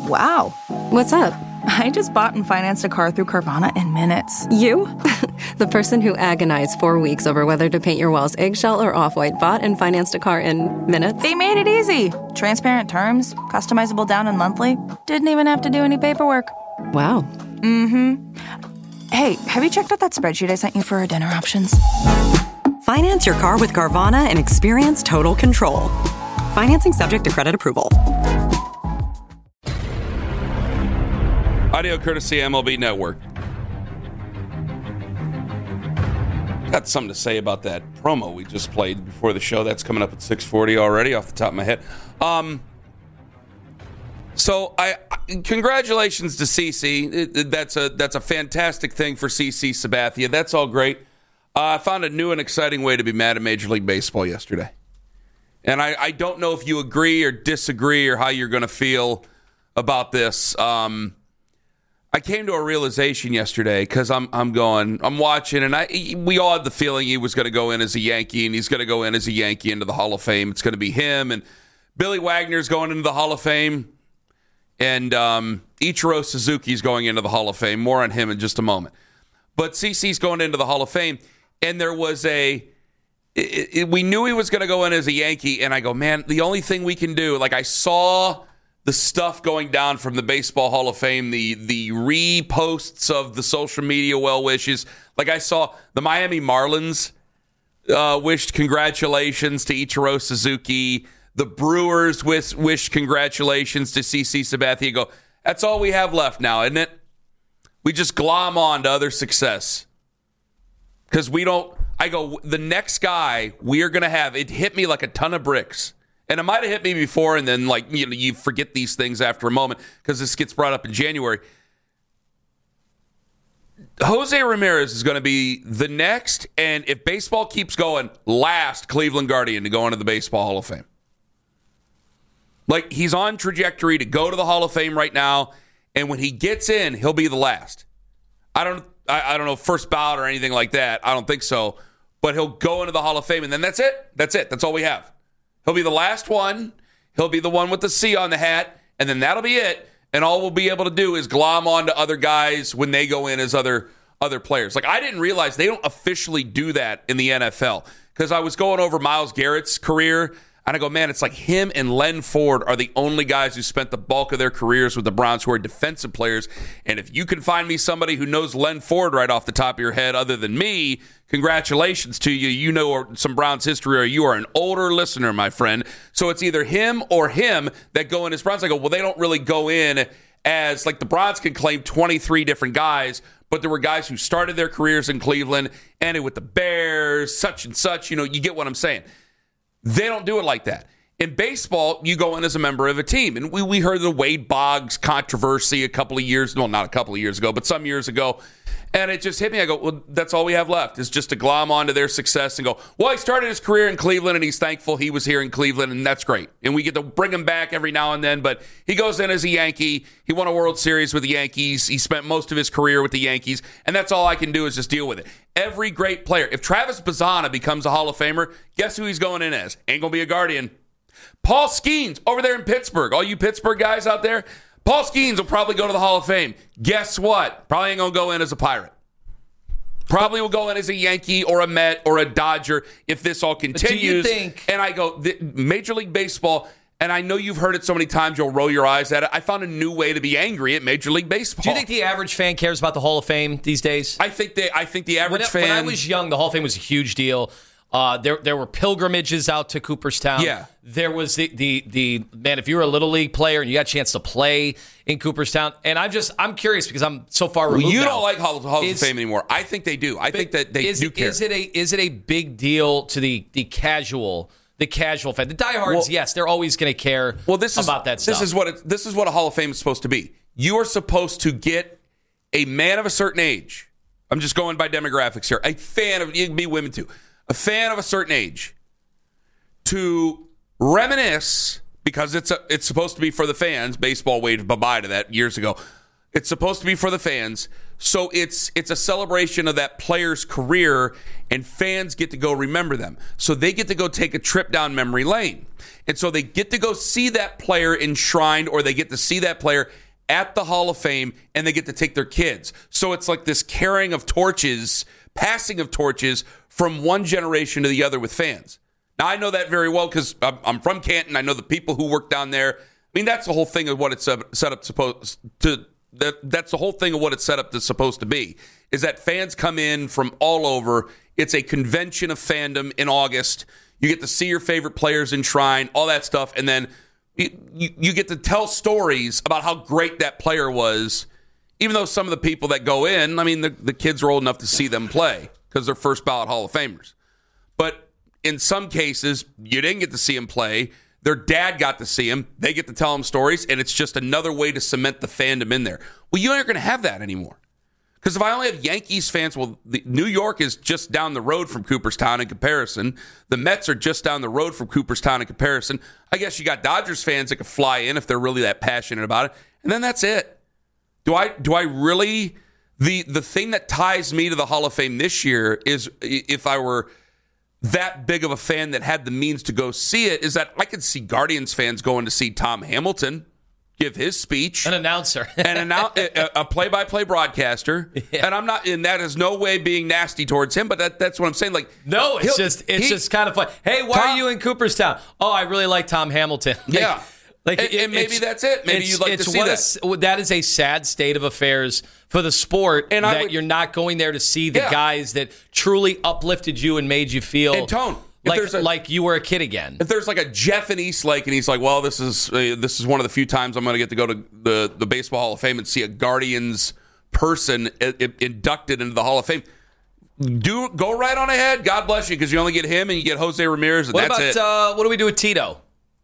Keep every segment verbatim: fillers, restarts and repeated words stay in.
Wow. What's up? I just bought and financed a car through Carvana in minutes. You? The person who agonized four weeks over whether to paint your walls eggshell or off-white bought and financed a car in minutes? They made it easy. Transparent terms, customizable down and monthly. Didn't even have to do any paperwork. Wow. Mm-hmm. Hey, have you checked out that spreadsheet I sent you for our dinner options? Finance your car with Carvana and experience total control. Financing subject to credit approval. Audio courtesy M L B Network. Got something to say about that promo we just played before the show. That's coming up at six forty already off the top of my head. Um, so I, I congratulations to CeCe. That's a that's a fantastic thing for CeCe Sabathia. That's all great. Uh, I found a new and exciting way to be mad at Major League Baseball yesterday. And I, I don't know if you agree or disagree or how you're going to feel about this. Um, I came to a realization yesterday because I'm I'm going, I'm watching, and I we all had the feeling he was going to go in as a Yankee, and he's going to go in as a Yankee into the Hall of Fame. It's going to be him, and Billy Wagner's going into the Hall of Fame, and um, Ichiro Suzuki's going into the Hall of Fame. More on him in just a moment. But CeCe's going into the Hall of Fame, and there was a, it, it, we knew he was going to go in as a Yankee, and I go, man, the only thing we can do, like I saw the stuff going down from the Baseball Hall of Fame, the the reposts of the social media well wishes. Like I saw the Miami Marlins uh, wished congratulations to Ichiro Suzuki. The Brewers wish, wished congratulations to CeCe Sabathia. Go, that's all we have left now, isn't it? We just glom on to other success. Because we don't, I go, the next guy we are going to have, it hit me like a ton of bricks. And it might have hit me before, and then, like, you know, you forget these things after a moment because this gets brought up in January. Jose Ramirez is going to be the next, and if baseball keeps going, last Cleveland Guardian to go into the Baseball Hall of Fame. Like, he's on trajectory to go to the Hall of Fame right now, and when he gets in, he'll be the last. I don't, I, I don't know, first ballot or anything like that. I don't think so. But he'll go into the Hall of Fame, and then that's it. That's it. That's all we have. He'll be the last one. He'll be the one with the C on the hat, and then that'll be it. And all we'll be able to do is glom on to other guys when they go in as other other players. Like, I didn't realize they don't officially do that in the N F L because I was going over Myles Garrett's career, and I go, man, it's like him and Len Ford are the only guys who spent the bulk of their careers with the Browns who are defensive players. And if you can find me somebody who knows Len Ford right off the top of your head other than me, congratulations to you. You know some Browns history, or you are an older listener, my friend. So it's either him or him that go in as Browns. I go, well, they don't really go in as, like, the Browns can claim twenty-three different guys, but there were guys who started their careers in Cleveland, ended with the Bears, such and such. You know, you get what I'm saying. They don't do it like that. In baseball, you go in as a member of a team. And we, we heard the Wade Boggs controversy a couple of years, well, not a couple of years ago, but some years ago. And it just hit me. I go, well, that's all we have left is just to glom onto their success and go, well, he started his career in Cleveland, and he's thankful he was here in Cleveland, and that's great. And we get to bring him back every now and then, but he goes in as a Yankee. He won a World Series with the Yankees. He spent most of his career with the Yankees, and that's all I can do is just deal with it. Every great player, if Travis Bazzana becomes a Hall of Famer, guess who he's going in as? Ain't going to be a Guardian. Paul Skeens over there in Pittsburgh. All you Pittsburgh guys out there, Paul Skeens will probably go to the Hall of Fame. Guess what? Probably ain't going to go in as a Pirate. Probably will go in as a Yankee or a Met or a Dodger if this all continues. Do you think? And I go, the Major League Baseball, and I know you've heard it so many times, you'll roll your eyes at it. I found a new way to be angry at Major League Baseball. Do you think the average fan cares about the Hall of Fame these days? I think they. I think the average when, fan. When I was young, the Hall of Fame was a huge deal. Uh, there, there were pilgrimages out to Cooperstown. Yeah. There was the, the, the, man, if you were a Little League player and you got a chance to play in Cooperstown, and I'm just, I'm curious because I'm so far removed well, you now. don't like Hall, Halls of Fame anymore. I think they do. I think that they is, do care. Is it a, is it a big deal to the, the casual, the casual fan? The diehards, well, yes, they're always going to care well, this is, about that stuff. This is what it, this is what a Hall of Fame is supposed to be. You are supposed to get a man of a certain age. I'm just going by demographics here. A fan of, you can be women too. A fan of a certain age to reminisce, because it's a, it's supposed to be for the fans. Baseball waved bye-bye to that years ago. It's supposed to be for the fans So it's it's a celebration of that player's career, and fans get to go remember them. So they get to go take a trip down memory lane. And so they get to go see that player enshrined, or they get to see that player at the Hall of Fame, and they get to take their kids. So it's like this carrying of torches, passing of torches from one generation to the other with fans. Now, I know that very well because I'm from Canton. I know the people who work down there. I mean, that's the whole thing of what it's set up supposed to. That that's the whole thing of what it's set up to supposed to be. Is that fans come in from all over. It's a convention of fandom in August. You get to see your favorite players enshrined, all that stuff, and then you, you, you get to tell stories about how great that player was. Even though some of the people that go in, I mean, the, the kids are old enough to see them play because they're first ballot Hall of Famers. But in some cases, you didn't get to see him play. Their dad got to see him. They get to tell him stories, and it's just another way to cement the fandom in there. Well, you aren't going to have that anymore. Because if I only have Yankees fans, well, the, New York is just down the road from Cooperstown in comparison. The Mets are just down the road from Cooperstown in comparison. I guess you got Dodgers fans that could fly in if they're really that passionate about it. And then that's it. Do I do I really... The, the thing that ties me to the Hall of Fame this year is if I were that big of a fan that had the means to go see it, is that I could see Guardians fans going to see Tom Hamilton give his speech, an announcer, and annou- a, a play-by-play broadcaster, yeah. and I'm not, and that is no way being nasty towards him, but that, that's what I'm saying. Like, no, it's just it's he, just kind of fun. Hey, why Tom, are you in Cooperstown? Oh, I really like Tom Hamilton. Like, yeah, like, and, it, and maybe that's it. Maybe you'd like to see that. A, that is a sad state of affairs for the sport, and that would, you're not going there to see the yeah. guys that truly uplifted you and made you feel. And Tone. Like, a, like you were a kid again. If there's like a Jeff in Eastlake and he's like, well, this is uh, this is one of the few times I'm going to get to go to the, the Baseball Hall of Fame and see a Guardians person I- I inducted into the Hall of Fame. Do Go right on ahead. God bless you, because you only get him and you get Jose Ramirez, and what that's about, it. Uh, what do we do with Tito?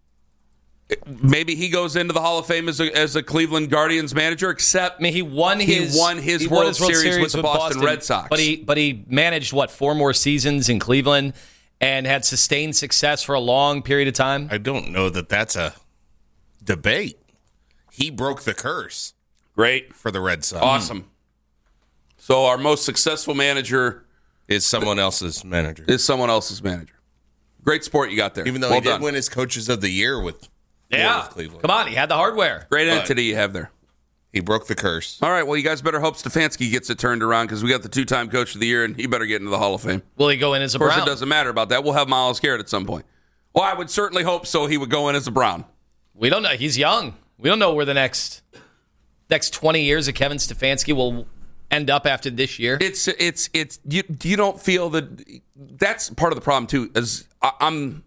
Maybe he goes into the Hall of Fame as a, as a Cleveland Guardians manager, except I mean, he won his he won his, he World, won his World Series, Series with the with Boston, Boston Red Sox. But he but he managed what four more seasons in Cleveland and had sustained success for a long period of time. I don't know that that's a debate. He broke the curse. Great for the Red Sox. Awesome. So our most successful manager is someone else's manager. Is someone else's manager. Great sport you got there. Even though well he did done. win his Coaches of the Year with, yeah. with Cleveland. Come on, he had the hardware. Great but entity you have there. He broke the curse. All right, well, you guys better hope Stefanski gets it turned around, because we got the two-time Coach of the Year, and he better get into the Hall of Fame. Will he go in as a Brown? Of course, Brown? it doesn't matter about that. We'll have Myles Garrett at some point. Well, I would certainly hope so. He would go in as a Brown. We don't know. He's young. We don't know where the next next twenty years of Kevin Stefanski will end up after this year. It's it's it's you. You don't feel that that's part of the problem too. Is I, I'm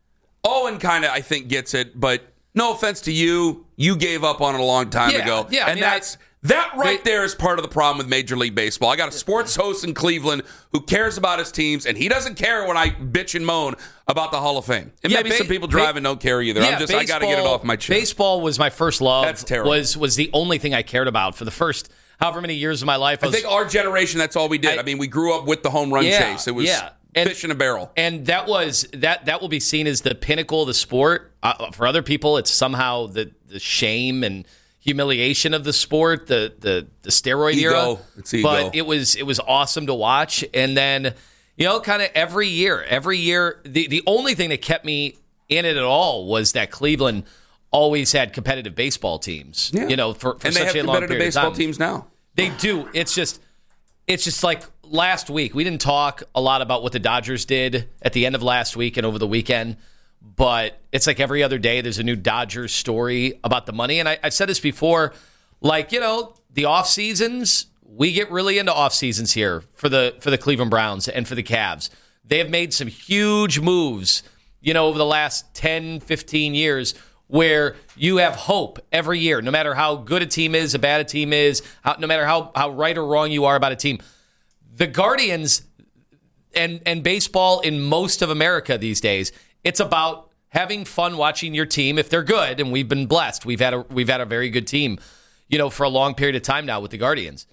Owen kind of I think gets it, but no offense to you, you gave up on it a long time yeah, ago. Yeah, and I mean, that's. I, That right they, there is part of the problem with Major League Baseball. I got a sports host in Cleveland who cares about his teams, and he doesn't care when I bitch and moan about the Hall of Fame. And yeah, maybe ba- some people driving ba- don't care either. Yeah, I'm just baseball, I got to get it off my chest. Baseball was my first love. That's terrible. Was was the only thing I cared about for the first however many years of my life. I, I was, think our generation, that's all we did. I, I mean, we grew up with the home run yeah, chase. It was yeah. and, fish in a barrel, and that was that. That will be seen as the pinnacle of the sport. Uh, for other people, it's somehow the the shame and humiliation of the sport, the the, the steroid ego. era. It's ego. But it was it was awesome to watch. And then, you know, kind of every year, every year, the, the only thing that kept me in it at all was that Cleveland always had competitive baseball teams. Yeah. You know, for, for and such they have a long competitive period baseball of time. teams now. They do. It's just it's just like last week. We didn't talk a lot about what the Dodgers did at the end of last week and over the weekend. But it's like every other day there's a new Dodgers story about the money. And I, I've said this before, like, you know, the off seasons, we get really into off seasons here for the for the Cleveland Browns and for the Cavs. They have made some huge moves, you know, over the last ten, fifteen years where you have hope every year, no matter how good a team is, a bad a team is, how, no matter how, how right or wrong you are about a team. The Guardians and and baseball in most of America these days, it's about having fun watching your team if they're good, and we've been blessed. We've had a we've had a very good team, you know, for a long period of time now with the Guardians.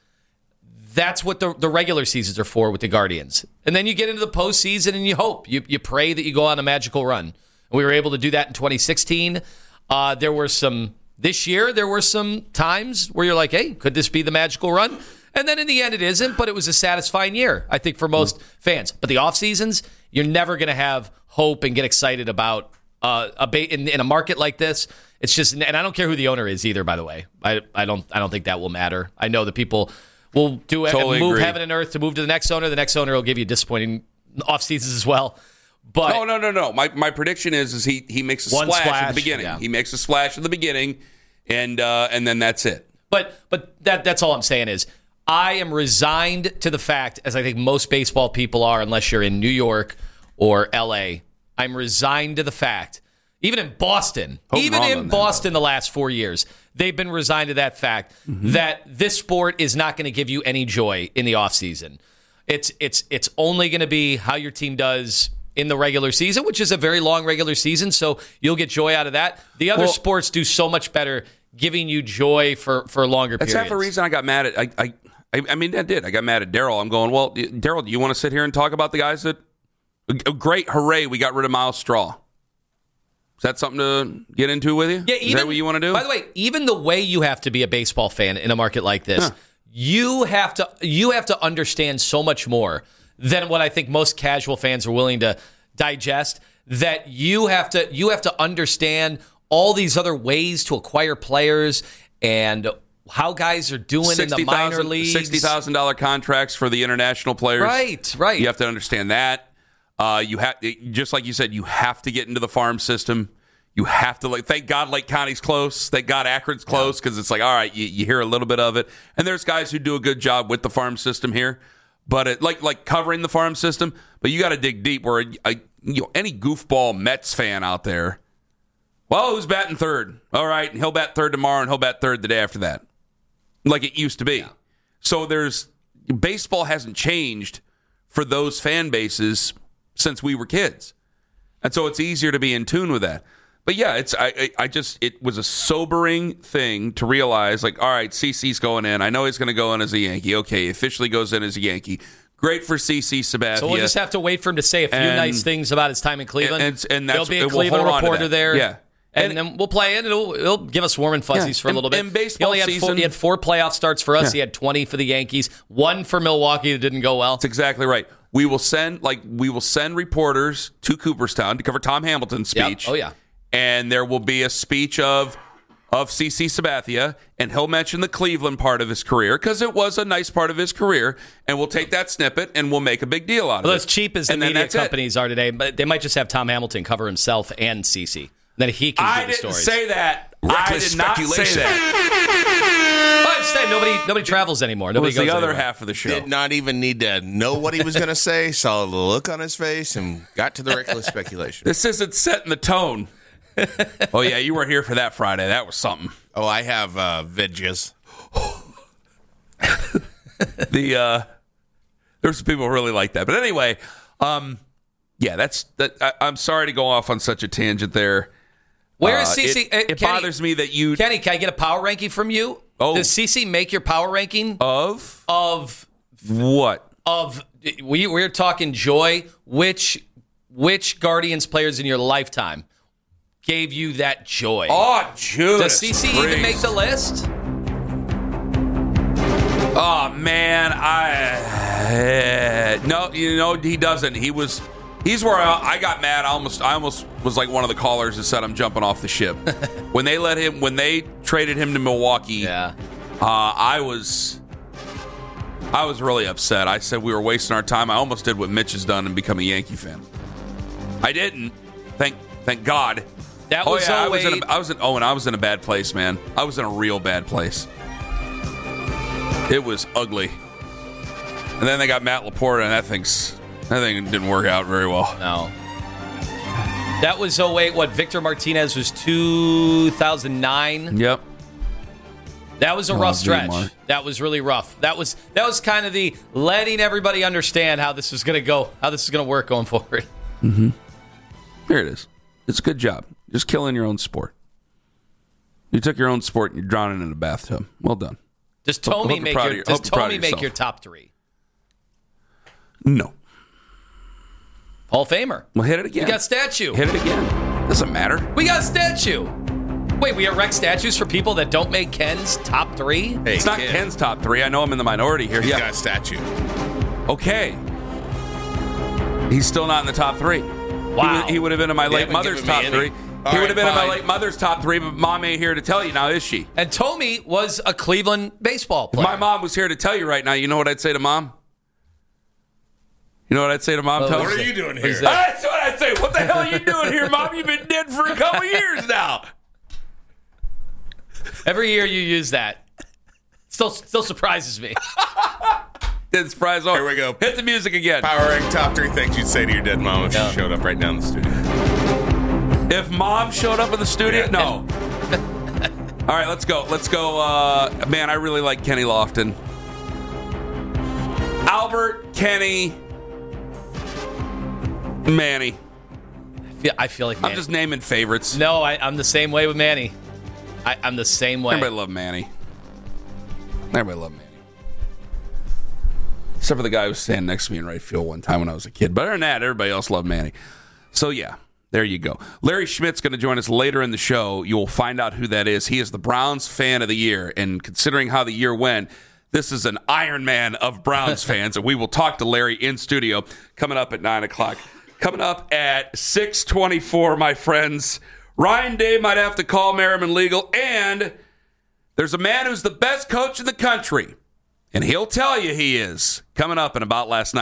That's what the, the regular seasons are for with the Guardians. And then you get into the postseason and you hope. You you pray that you go on a magical run. And we were able to do that in twenty sixteen. Uh, there were some, this year, there were some times where you're like, hey, could this be the magical run? And then in the end, it isn't, but it was a satisfying year, I think, for most mm. fans. But the off seasons, you're never going to have hope and get excited about uh, a ba- in, in a market like this. It's just, and I don't care who the owner is either. By the way, I, I don't I don't think that will matter. I know that people will do totally move agree. heaven and earth to move to the next owner. The next owner will give you disappointing off seasons as well. But no, no, no, no. My my prediction is is he he makes a One splash, splash, at the beginning. yeah. He makes a splash at the beginning, and uh, and then that's it. But but that that's all I'm saying is I am resigned to the fact, as I think most baseball people are, unless you're in New York or L A. I'm resigned to the fact, even in Boston, Hope even wrong in on that, Boston the last four years, they've been resigned to that fact Mm-hmm. that this sport is not going to give you any joy in the offseason. It's it's it's only going to be how your team does in the regular season, which is a very long regular season, so you'll get joy out of that. The other Well, sports do so much better, giving you joy for, for longer That's periods. half the reason I got mad at. I I I, I mean, I did. I got mad at Daryl. I'm going, well, Daryl, do you want to sit here and talk about the guys that? Great, hooray! We got rid of Miles Straw. Is that something to get into with you? Yeah, is even, that what you want to do? By the way, even the way you have to be a baseball fan in a market like this, Huh. you have to you have to understand so much more than what I think most casual fans are willing to digest. That you have to you have to understand all these other ways to acquire players and how guys are doing in the minor leagues. sixty thousand dollars contracts for the international players. Right, right. You have to understand that. Uh, you have, just like you said, you have to get into the farm system. You have to, like, thank God Lake County's close. Thank God Akron's close, because it's like, all right, you, you hear a little bit of it. And there's guys who do a good job with the farm system here, but it, like like covering the farm system. But you got to dig deep. Where I, you know, any goofball Mets fan out there, well, who's batting third? All right, and he'll bat third tomorrow, and he'll bat third the day after that, like it used to be. Yeah. So there's baseball hasn't changed for those fan bases since we were kids. And so it's easier to be in tune with that. But yeah, it's I I just it was a sobering thing to realize, like, all right, C C's going in. I know he's going to go in as a Yankee. Okay, he officially goes in as a Yankee. Great for C C Sabathia. So we'll just have to wait for him to say a few and, nice things about his time in Cleveland. And, and that's, There'll be a we'll Cleveland reporter that. there. Yeah. And, and then we'll play it. It'll, it'll give us warm and fuzzies yeah. for a little bit. In baseball he only had season, four, he had four playoff starts for us. Yeah. He had twenty for the Yankees, one for Milwaukee that didn't go well. That's exactly right. We will send like we will send reporters to Cooperstown to cover Tom Hamilton's speech. Yep. Oh yeah. And there will be a speech of of C C Sabathia, and he'll mention the Cleveland part of his career because it was a nice part of his career, and we'll take that snippet and we'll make a big deal out of well, it. As cheap as the and media companies it. are today, but they might just have Tom Hamilton cover himself and C C. Then he can I do the didn't stories. say that. Reckless I did not speculation. say that. Well, I just said nobody nobody travels anymore. Nobody was goes the other anywhere. half of the show. Did not even need to know what he was going to say. Saw the look on his face and got to the reckless speculation. This isn't setting the tone. Oh yeah, you were here for that Friday. That was something. Oh, I have uh, veggies. the uh, there's some people who really like that, but anyway, um, yeah, that's that. I, I'm sorry to go off on such a tangent there. Where is uh, C C? It, uh, it Kenny, bothers me that you Kenny, can I get a power ranking from you? Oh. Does C C make your power ranking of of what of we we're talking joy? Which which Guardians players in your lifetime gave you that joy? Oh, Judas Does C C Priest. even make the list? Oh man, I uh, no, you know he doesn't. He was he's where I, I got mad. I almost I almost was like one of the callers that said I'm jumping off the ship when they let him when they traded him to Milwaukee. Yeah, uh, I was I was really upset. I said we were wasting our time. I almost did what Mitch has done and become a Yankee fan. I didn't. Thank thank God. that Oh was yeah, I oh was in wait. a, I was in oh and I was in a bad place, man. I was in a real bad place. It was ugly. And then they got Matt Laporta, and that thing's that thing didn't work out very well. No. That was oh wait. What Victor Martinez was two thousand nine. Yep. That was a Oh, rough gee, stretch. Mark. That was really rough. That was that was kind of the letting everybody understand how this was going to go, how this is going to work going forward. Mm-hmm. Here it is. It's a good job. Just killing your own sport. You took your own sport and you're drowning in a bathtub. Well done. Does Hope- Tommy hope you're make proud your of your- Does hope you're proud of Tommy make yourself. your top three? No. Hall of Famer. Well, hit it again. We got statue. Hit it again. Doesn't matter. We got statue. Wait, we erect statues for people that don't make Ken's top three? Hey, It's not Ken, Ken's top three. I know I'm in the minority here. He's Yeah. got a statue. Okay. He's still not in the top three. Wow. He, he would have been in my They late haven't mother's given me top any. three. All he would right, have been in my fine. late mother's top three, but mom ain't here to tell you now, is she? And Tommy was a Cleveland baseball If player. my mom was here to tell you right now, you know what I'd say to mom? You know what I'd say to mom? Well, Tell What her? are you doing What is here? that? That's what I'd say. What the hell are you doing here, mom? You've been dead for a couple years now. Every year you use that. Still still surprises me. Didn't surprise over. Here we go. Hit the music again. Power rank top three things you'd say to your dead mom if Yeah. she showed up right now in the studio. If mom showed up in the studio, Yeah. no. All right, let's go. Let's go. Uh, man, I really like Kenny Lofton. Albert, Kenny, Manny. I feel, I feel like I'm Manny. just naming favorites. No, I, I'm the same way with Manny. I, I'm the same way. Everybody loved Manny. Everybody loved Manny. Except for the guy who was standing next to me in right field one time when I was a kid. But other than that, everybody else loved Manny. So, yeah, there you go. Larry Schmidt's going to join us later in the show. You will find out who that is. He is the Browns fan of the year. And considering how the year went, this is an Iron Man of Browns fans. And we will talk to Larry in studio coming up at nine o'clock. Coming up at six twenty-four, my friends, Ryan Day might have to call Merriman Legal. And there's a man who's the best coach in the country. And he'll tell you he is. Coming up in about last night.